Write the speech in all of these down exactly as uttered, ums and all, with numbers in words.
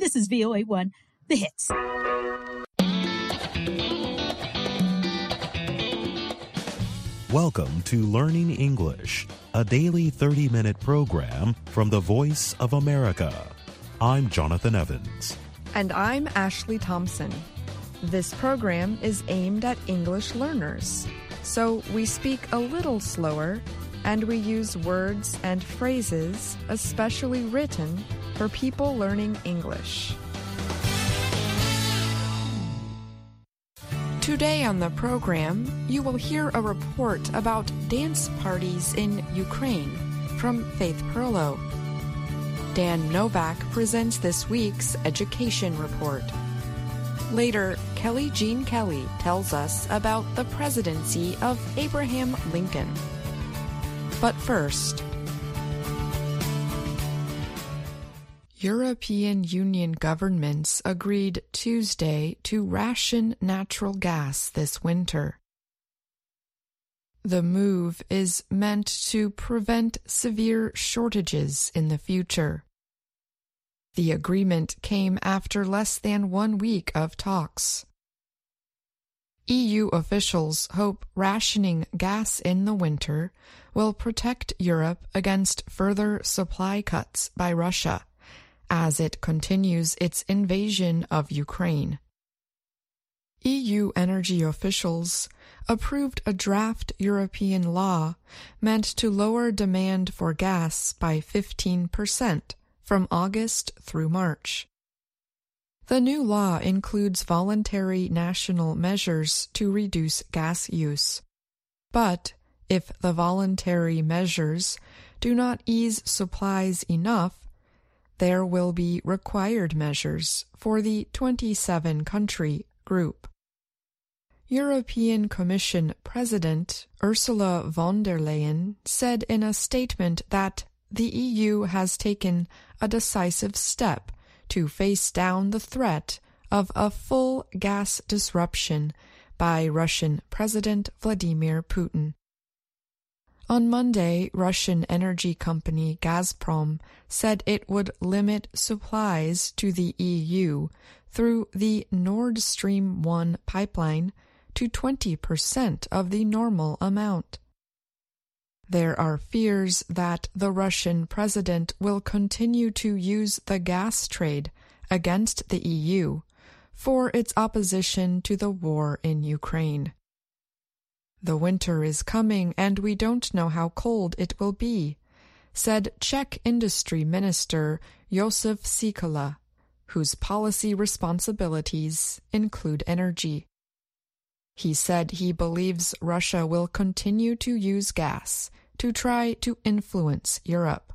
this is V O A one, The Hits. Welcome to Learning English, a daily thirty-minute program from the Voice of America. I'm Jonathan Evans. And I'm Ashley Thompson. This program is aimed at English learners, so we speak a little slower and we use words and phrases especially written for people learning English. Today on the program, you will hear a report about dance parties in Ukraine from Faith Perlow. Dan Novak presents this week's education report. Later, Kelly Jean Kelly tells us about the presidency of Abraham Lincoln. But first, European Union governments agreed Tuesday to ration natural gas this winter. The move is meant to prevent severe shortages in the future. The agreement came after less than one week of talks. E U officials hope rationing gas in the winter will protect Europe against further supply cuts by Russia as it continues its invasion of Ukraine. E U energy officials approved a draft European law meant to lower demand for gas by fifteen percent from August through March. The new law includes voluntary national measures to reduce gas use. But if the voluntary measures do not ease supplies enough, there will be required measures for the twenty-seven country group. European Commission President Ursula von der Leyen said in a statement that the E U has taken a decisive step to face down the threat of a full gas disruption by Russian President Vladimir Putin. On Monday, Russian energy company Gazprom said it would limit supplies to the E U through the Nord Stream one pipeline to twenty percent of the normal amount. There are fears that the Russian president will continue to use the gas trade against the E U for its opposition to the war in Ukraine. The winter is coming and we don't know how cold it will be, said Czech Industry Minister Josef Sikala, whose policy responsibilities include energy. He said he believes Russia will continue to use gas to try to influence Europe.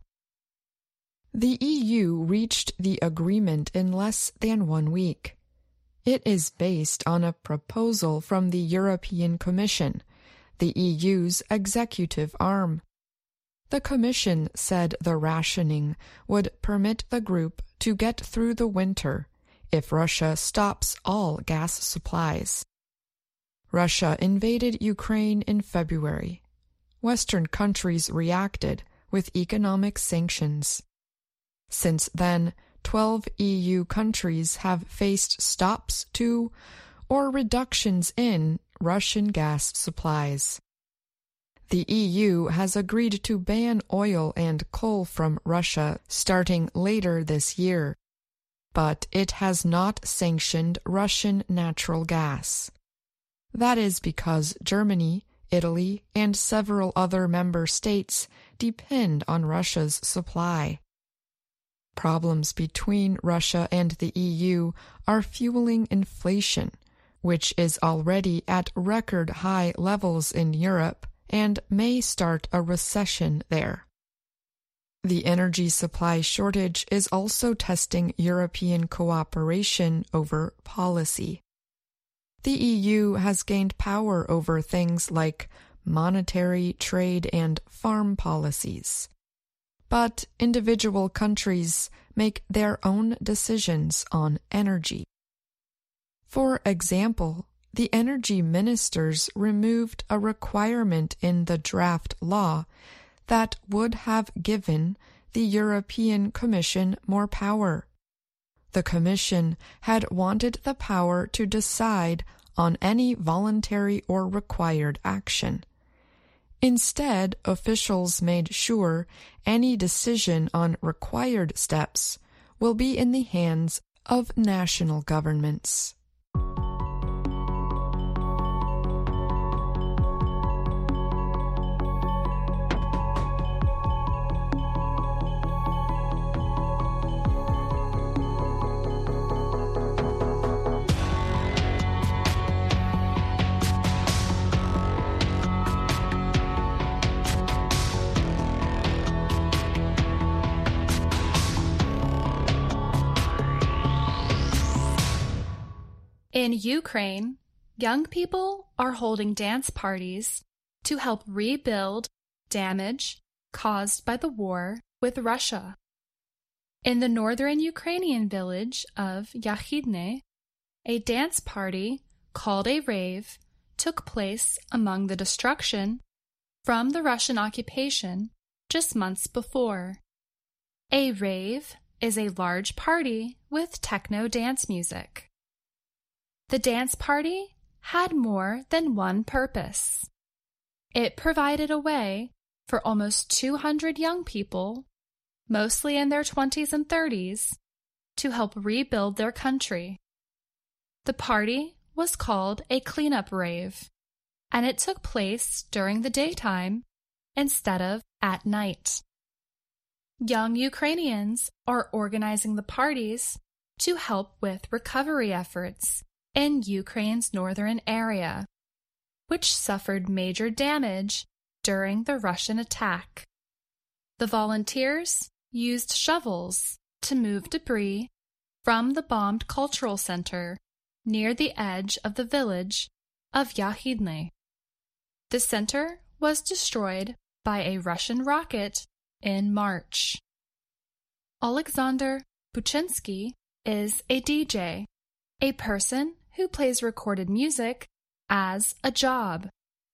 The E U reached the agreement in less than one week. It is based on a proposal from the European Commission, the E U's executive arm. The Commission said the rationing would permit the group to get through the winter if Russia stops all gas supplies. Russia invaded Ukraine in February. Western countries reacted with economic sanctions. Since then, twelve E U countries have faced stops to or reductions in Russian gas supplies. The E U has agreed to ban oil and coal from Russia starting later this year, but it has not sanctioned Russian natural gas. That is because Germany, Italy, and several other member states depend on Russia's supply. Problems between Russia and the E U are fueling inflation, which is already at record high levels in Europe and may start a recession there. The energy supply shortage is also testing European cooperation over policy. The E U has gained power over things like monetary, trade, and farm policies. But individual countries make their own decisions on energy. For example, the energy ministers removed a requirement in the draft law that would have given the European Commission more power. The commission had wanted the power to decide on any voluntary or required action. Instead, officials made sure any decision on required steps will be in the hands of national governments. In Ukraine, young people are holding dance parties to help rebuild damage caused by the war with Russia. In the northern Ukrainian village of Yahidne, a dance party called a rave took place among the destruction from the Russian occupation just months before. A rave is a large party with techno dance music. The dance party had more than one purpose. It provided a way for almost two hundred young people, mostly in their twenties and thirties, to help rebuild their country. The party was called a cleanup rave, and it took place during the daytime instead of at night. Young Ukrainians are organizing the parties to help with recovery efforts in Ukraine's northern area, which suffered major damage during the Russian attack. The volunteers used shovels to move debris from the bombed cultural center near the edge of the village of Yahidne. The center was destroyed by a Russian rocket in March. Alexander Buchinsky is a D J, a person who plays recorded music as a job.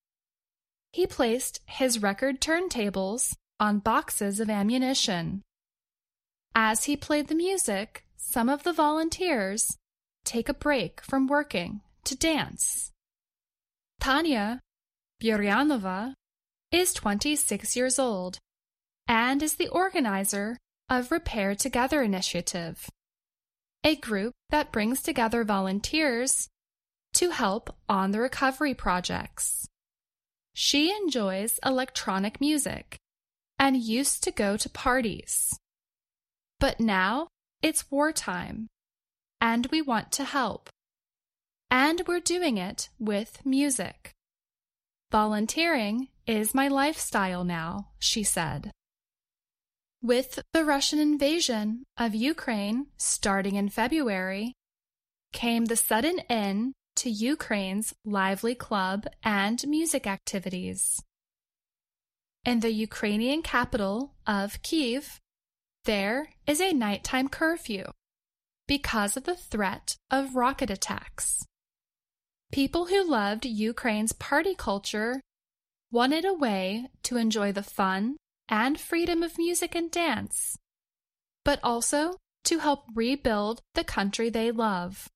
He placed his record turntables on boxes of ammunition. As he played the music, some of the volunteers take a break from working to dance. Tanya Buryanova is twenty-six years old and is the organizer of Repair Together Initiative, a group that brings together volunteers to help on the recovery projects. She enjoys electronic music and used to go to parties. But now it's wartime, and we want to help. And we're doing it with music. Volunteering is my lifestyle now, she said. With the Russian invasion of Ukraine starting in February, came the sudden end to Ukraine's lively club and music activities. In the Ukrainian capital of Kyiv, there is a nighttime curfew because of the threat of rocket attacks. People who loved Ukraine's party culture wanted a way to enjoy the fun and freedom of music and dance, but also to help rebuild the country they love.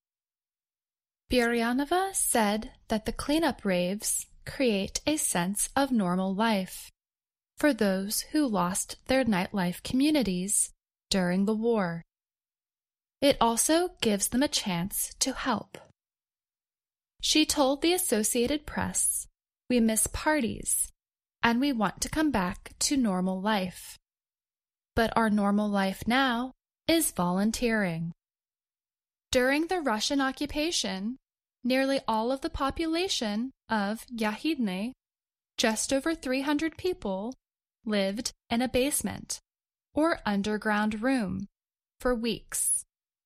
Buryanova said that the cleanup raves create a sense of normal life for those who lost their nightlife communities during the war. It also gives them a chance to help. She told the Associated Press, "We miss parties, and we want to come back to normal life. But our normal life now is volunteering." During the Russian occupation, nearly all of the population of Yahidne, just over three hundred people, lived in a basement or underground room for weeks.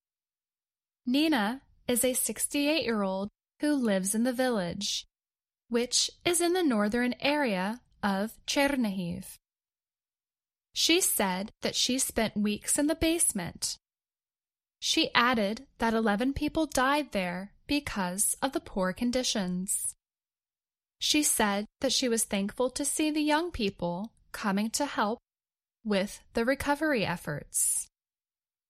Nina is a sixty-eight-year-old who lives in the village, which is in the northern area of Chernihiv. She said that she spent weeks in the basement. She added that eleven people died there because of the poor conditions. She said that she was thankful to see the young people coming to help with the recovery efforts.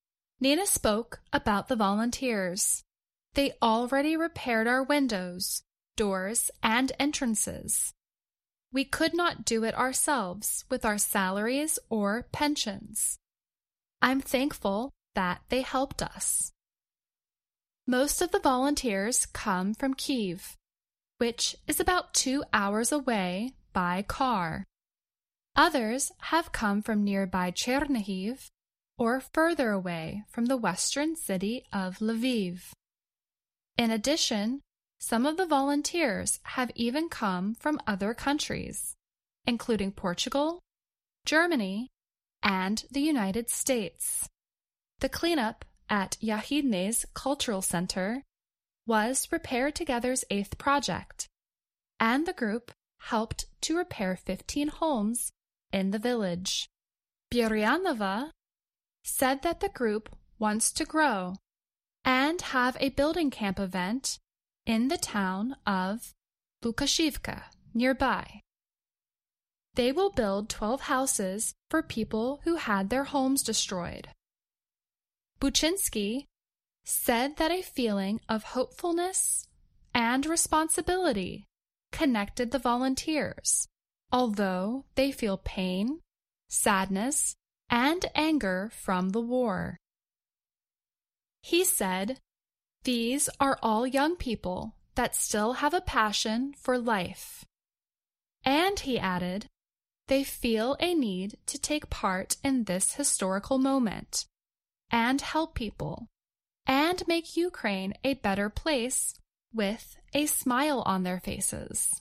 Nina spoke about the volunteers. They already repaired our windows, doors, and entrances. We could not do it ourselves with our salaries or pensions. I'm thankful that they helped us. Most of the volunteers come from Kyiv, which is about two hours away by car. Others have come from nearby Chernihiv or further away from the western city of Lviv. In addition, some of the volunteers have even come from other countries, including Portugal, Germany, and the United States. The cleanup at Yahidne's Cultural Center was Repair Together's eighth project, and the group helped to repair fifteen homes in the village. Buryanova said that the group wants to grow and have a building camp event in the town of Lukashivka nearby. They will build twelve houses for people who had their homes destroyed. Buchinsky said that a feeling of hopefulness and responsibility connected the volunteers, although they feel pain, sadness, and anger from the war. He said, "These are all young people that still have a passion for life." And he added, they feel a need to take part in this historical moment and help people and make Ukraine a better place with a smile on their faces.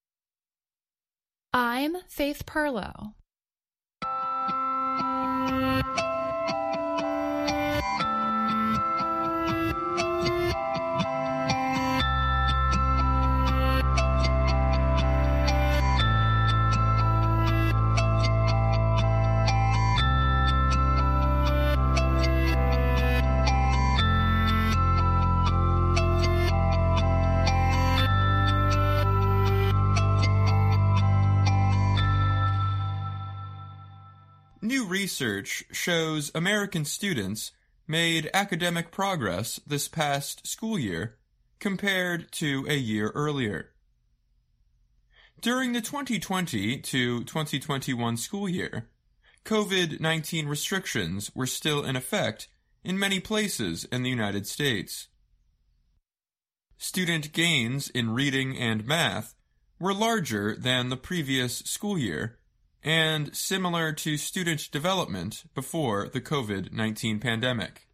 I'm Faith Perlow. New research shows American students made academic progress this past school year compared to a year earlier. During the twenty twenty to twenty twenty-one school year, COVID nineteen restrictions were still in effect in many places in the United States. Student gains in reading and math were larger than the previous school year and similar to student development before the COVID nineteen pandemic.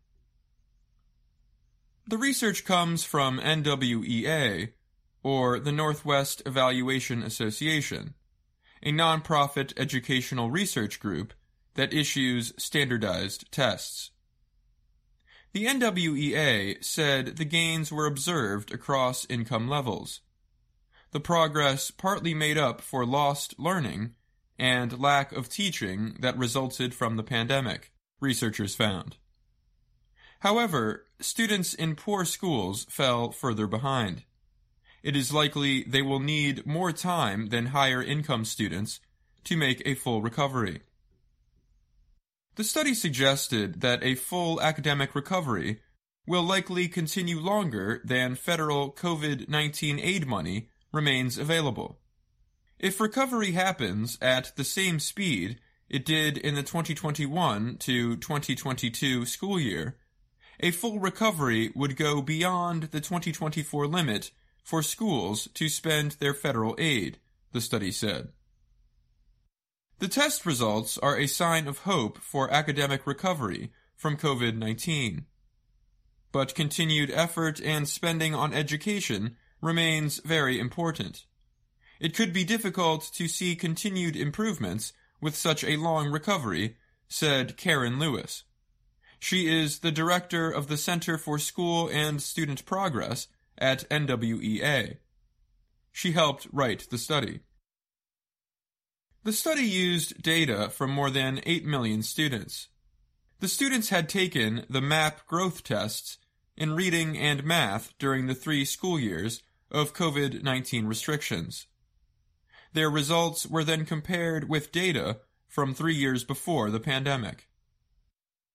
The research comes from N W E A, or the Northwest Evaluation Association, a nonprofit educational research group that issues standardized tests. The N W E A said the gains were observed across income levels. The progress partly made up for lost learning and lack of teaching that resulted from the pandemic, researchers found. However, students in poor schools fell further behind. It is likely they will need more time than higher income students to make a full recovery. The study suggested that a full academic recovery will likely continue longer than federal COVID nineteen aid money remains available. If recovery happens at the same speed it did in the twenty twenty-one to twenty twenty-two school year, a full recovery would go beyond the twenty twenty-four limit for schools to spend their federal aid, the study said. The test results are a sign of hope for academic recovery from COVID nineteen. But continued effort and spending on education remains very important. It could be difficult to see continued improvements with such a long recovery, said Karen Lewis. She is the director of the Center for School and Student Progress at N W E A. She helped write the study. The study used data from more than eight million students. The students had taken the MAP growth tests in reading and math during the three school years of COVID nineteen restrictions. Their results were then compared with data from three years before the pandemic.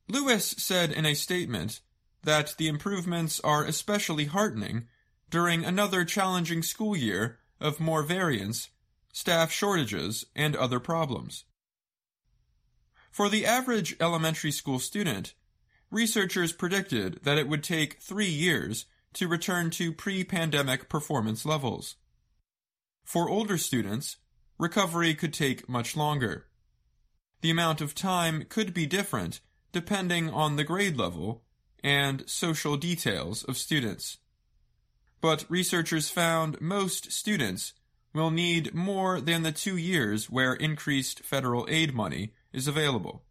Lewis said in a statement that the improvements are especially heartening during another challenging school year of more variance, staff shortages, and other problems. For the average elementary school student, researchers predicted that it would take three years to return to pre-pandemic performance levels. For older students, recovery could take much longer. The amount of time could be different depending on the grade level and social details of students. But researchers found most students will need more than the two years where increased federal aid money is available.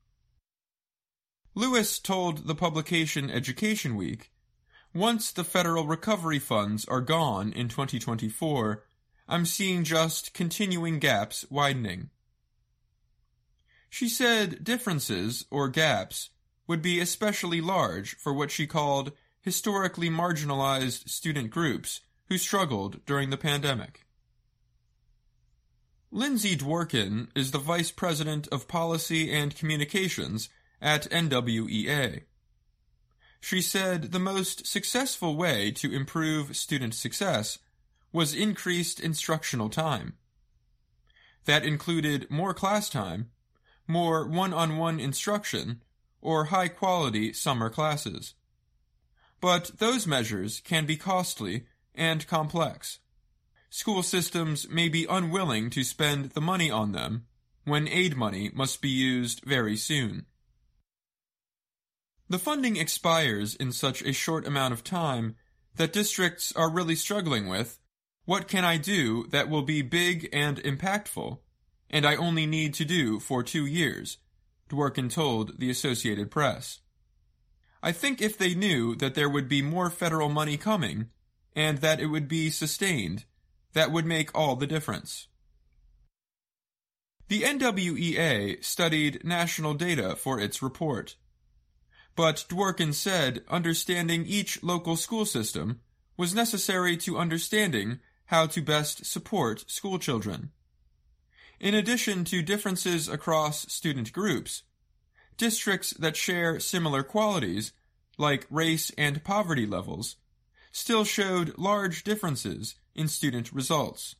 Lewis told the publication Education Week, "Once the federal recovery funds are gone in twenty twenty-four, I'm seeing just continuing gaps widening." She said differences, or gaps, would be especially large for what she called historically marginalized student groups who struggled during the pandemic. Lindsay Dworkin is the Vice President of Policy and Communications at N W E A. She said the most successful way to improve student success was increased instructional time. That included more class time, more one-on-one instruction, or high-quality summer classes. But those measures can be costly and complex. School systems may be unwilling to spend the money on them when aid money must be used very soon. The funding expires in such a short amount of time that districts are really struggling with, what can I do that will be big and impactful, and I only need to do for two years, Dworkin told the Associated Press. I think if they knew that there would be more federal money coming, and that it would be sustained, that would make all the difference. The N W E A studied national data for its report. But Dworkin said understanding each local school system was necessary to understanding how to best support school children. In addition to differences across student groups, districts that share similar qualities, like race and poverty levels, still showed large differences in student results.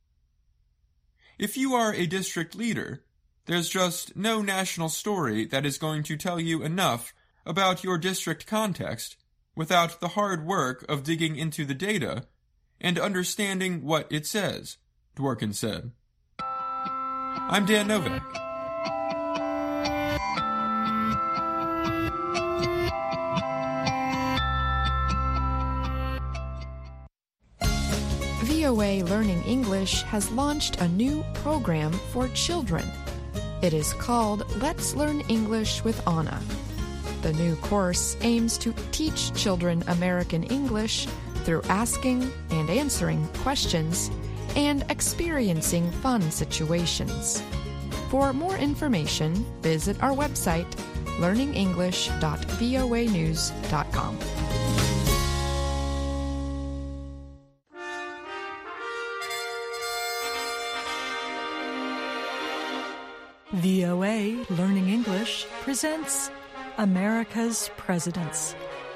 If you are a district leader, there's just no national story that is going to tell you enough about your district context without the hard work of digging into the data and understanding what it says, Dworkin said. I'm Dan Novak. V O A Learning English has launched a new program for children. It is called Let's Learn English with Anna. The new course aims to teach children American English through asking and answering questions and experiencing fun situations. For more information, visit our website, learning english dot voa news dot com. V O A Learning English presents America's Presidents.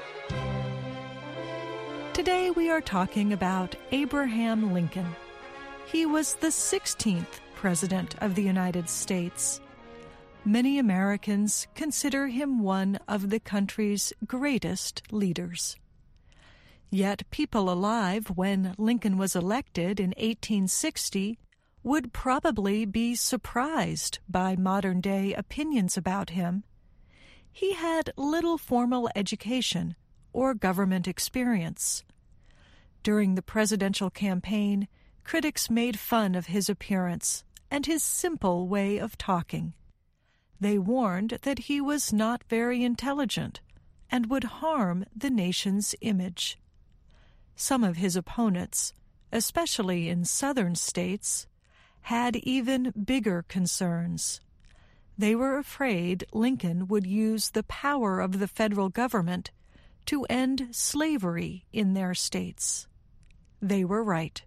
Today we are talking about Abraham Lincoln. He was the sixteenth President of the United States. Many Americans consider him one of the country's greatest leaders. Yet people alive when Lincoln was elected in eighteen sixty would probably be surprised by modern-day opinions about him. He had little formal education or government experience. During the presidential campaign, critics made fun of his appearance and his simple way of talking. They warned that he was not very intelligent and would harm the nation's image. Some of his opponents, especially in southern states, had even bigger concerns. They were afraid Lincoln would use the power of the federal government to end slavery in their states. They were right.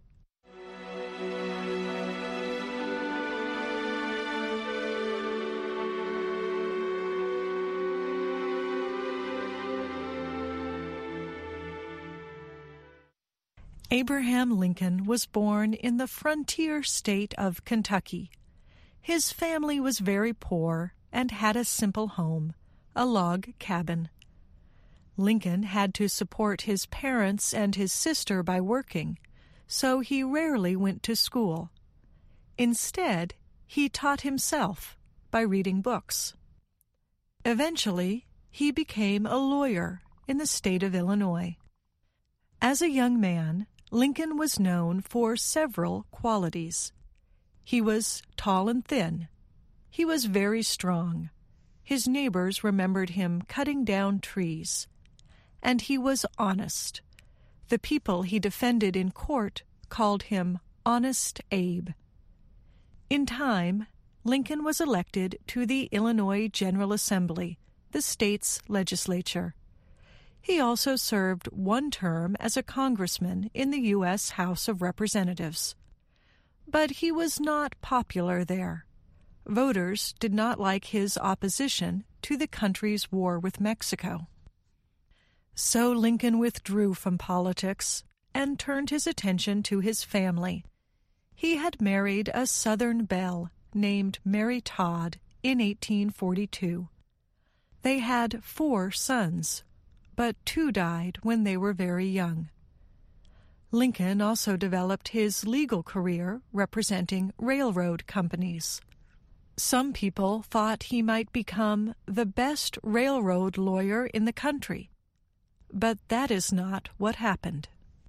Abraham Lincoln was born in the frontier state of Kentucky. His family was very poor and had a simple home, a log cabin. Lincoln had to support his parents and his sister by working, so he rarely went to school. Instead, he taught himself by reading books. Eventually, he became a lawyer in the state of Illinois. As a young man, Lincoln was known for several qualities. He was tall and thin. He was very strong. His neighbors remembered him cutting down trees. And he was honest. The people he defended in court called him Honest Abe. In time, Lincoln was elected to the Illinois General Assembly, the state's legislature. He also served one term as a congressman in the U S House of Representatives. But he was not popular there. Voters did not like his opposition to the country's war with Mexico. So Lincoln withdrew from politics and turned his attention to his family. He had married a Southern belle named Mary Todd in eighteen forty-two. They had four sons, but two died when they were very young. Lincoln also developed his legal career representing railroad companies. Some people thought he might become the best railroad lawyer in the country, but that is not what happened.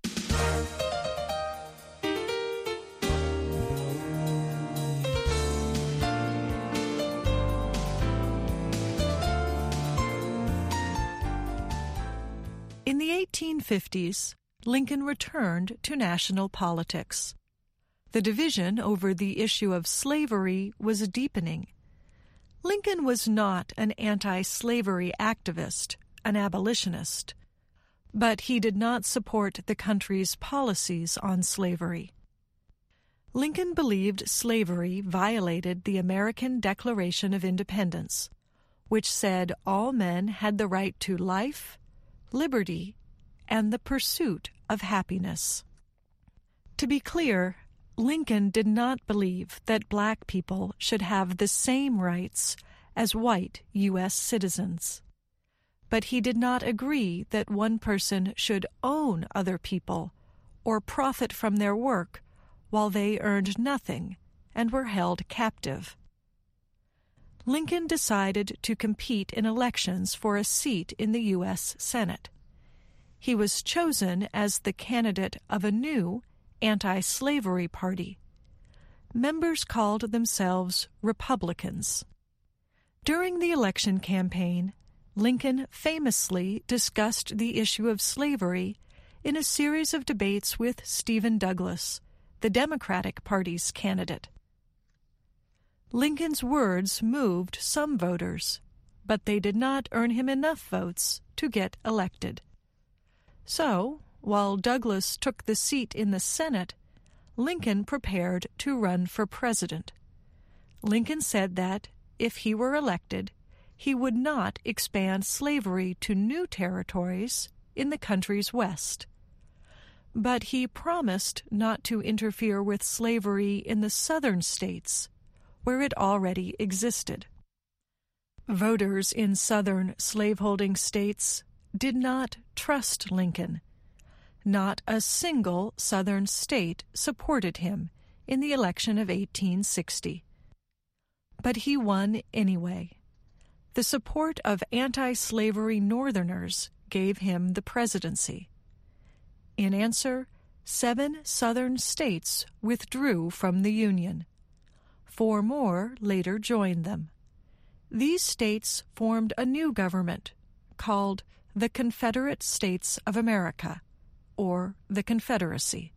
In the eighteen fifties, Lincoln returned to national politics. The division over the issue of slavery was deepening. Lincoln was not an anti-slavery activist, an abolitionist, but he did not support the country's policies on slavery. Lincoln believed slavery violated the American Declaration of Independence, which said all men had the right to life, liberty, and the pursuit of happiness. To be clear, Lincoln did not believe that black people should have the same rights as white U S citizens. But he did not agree that one person should own other people or profit from their work while they earned nothing and were held captive. Lincoln decided to compete in elections for a seat in the U S Senate. He was chosen as the candidate of a new anti-slavery party. Members called themselves Republicans. During the election campaign, Lincoln famously discussed the issue of slavery in a series of debates with Stephen Douglas, the Democratic Party's candidate. Lincoln's words moved some voters, but they did not earn him enough votes to get elected. So, while Douglas took the seat in the Senate, Lincoln prepared to run for president. Lincoln said that, if he were elected, he would not expand slavery to new territories in the country's west. But he promised not to interfere with slavery in the southern states, where it already existed. Voters in southern slaveholding states did not trust Lincoln. Not a single southern state supported him in the election of eighteen sixty. But he won anyway. The support of anti-slavery Northerners gave him the presidency. In answer, seven southern states withdrew from the Union. Four more later joined them. These states formed a new government called the Confederate States of America, or the Confederacy.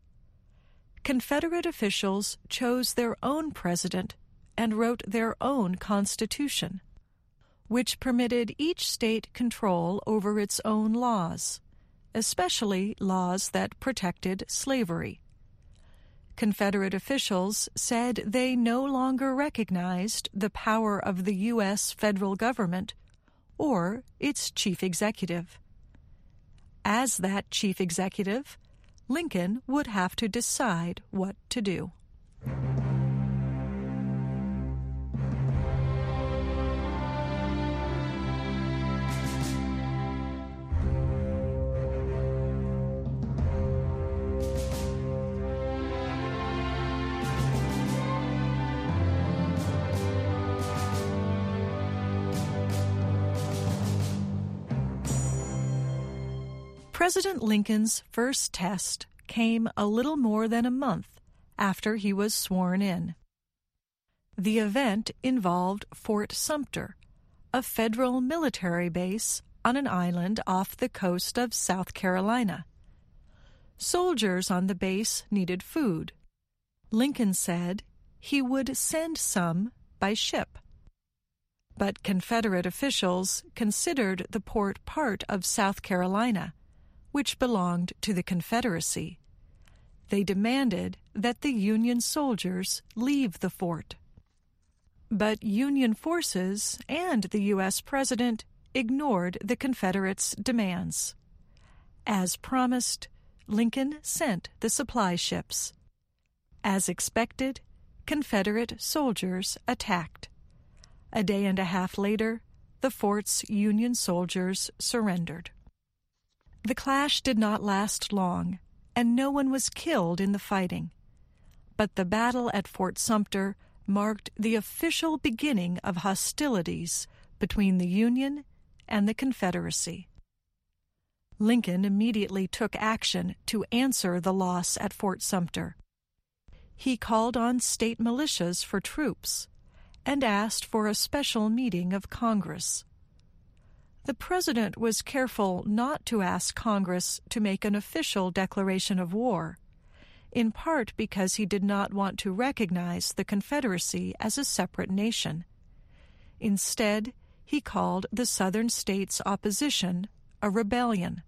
Confederate officials chose their own president and wrote their own constitution, which permitted each state control over its own laws, especially laws that protected slavery. Confederate officials said they no longer recognized the power of the U S federal government or its chief executive. As that chief executive, Lincoln would have to decide what to do. President Lincoln's first test came a little more than a month after he was sworn in. The event involved Fort Sumter, a federal military base on an island off the coast of South Carolina. Soldiers on the base needed food. Lincoln said he would send some by ship. But Confederate officials considered the port part of South Carolina, which belonged to the Confederacy. They demanded that the Union soldiers leave the fort. But Union forces and the U S President ignored the Confederates' demands. As promised, Lincoln sent the supply ships. As expected, Confederate soldiers attacked. A day and a half later, the fort's Union soldiers surrendered. The clash did not last long, and no one was killed in the fighting. But the battle at Fort Sumter marked the official beginning of hostilities between the Union and the Confederacy. Lincoln immediately took action to answer the loss at Fort Sumter. He called on state militias for troops and asked for a special meeting of Congress. The president was careful not to ask Congress to make an official declaration of war, in part because he did not want to recognize the Confederacy as a separate nation. Instead, he called the Southern states' opposition a rebellion.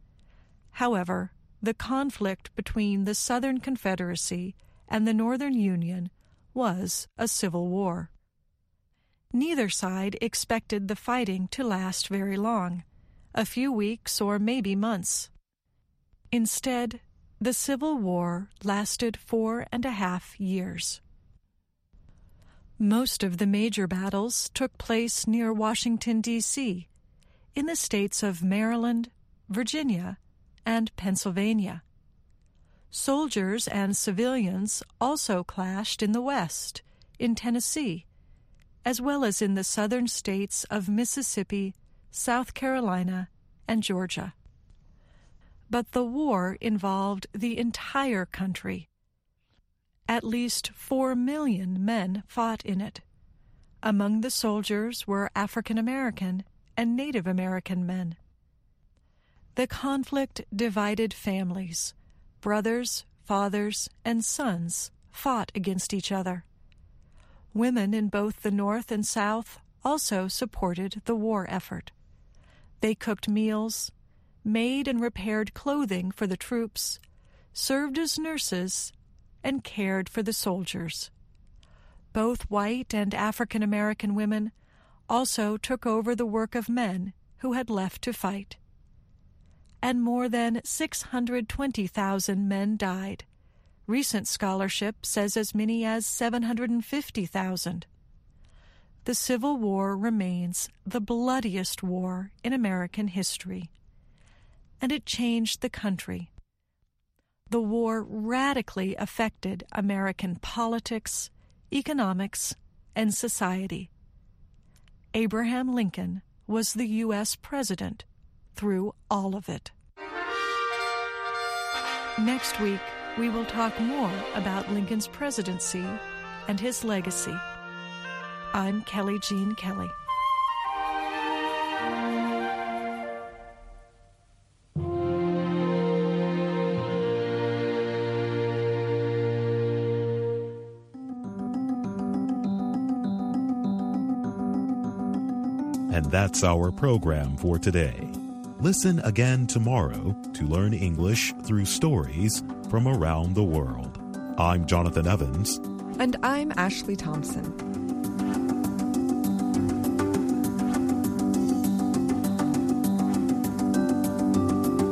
However, the conflict between the Southern Confederacy and the Northern Union was a civil war. Neither side expected the fighting to last very long, a few weeks or maybe months. Instead, the Civil War lasted four and a half years. Most of the major battles took place near Washington, D C, in the states of Maryland, Virginia, and Pennsylvania. Soldiers and civilians also clashed in the West, in Tennessee, as well as in the southern states of Mississippi, South Carolina, and Georgia. But the war involved the entire country. At least four million men fought in it. Among the soldiers were African American and Native American men. The conflict divided families. Brothers, fathers, and sons fought against each other. Women in both the North and South also supported the war effort. They cooked meals, made and repaired clothing for the troops, served as nurses, and cared for the soldiers. Both white and African American women also took over the work of men who had left to fight. And more than six hundred twenty thousand men died. Recent scholarship says as many as seven hundred fifty thousand. The Civil War remains the bloodiest war in American history, and it changed the country. The war radically affected American politics, economics, and society. Abraham Lincoln was the U S president through all of it. Next week, we will talk more about Lincoln's presidency and his legacy. I'm Kelly Jean Kelly. And that's our program for today. Listen again tomorrow to learn English through stories from around the world. I'm Jonathan Evans. And I'm Ashley Thompson.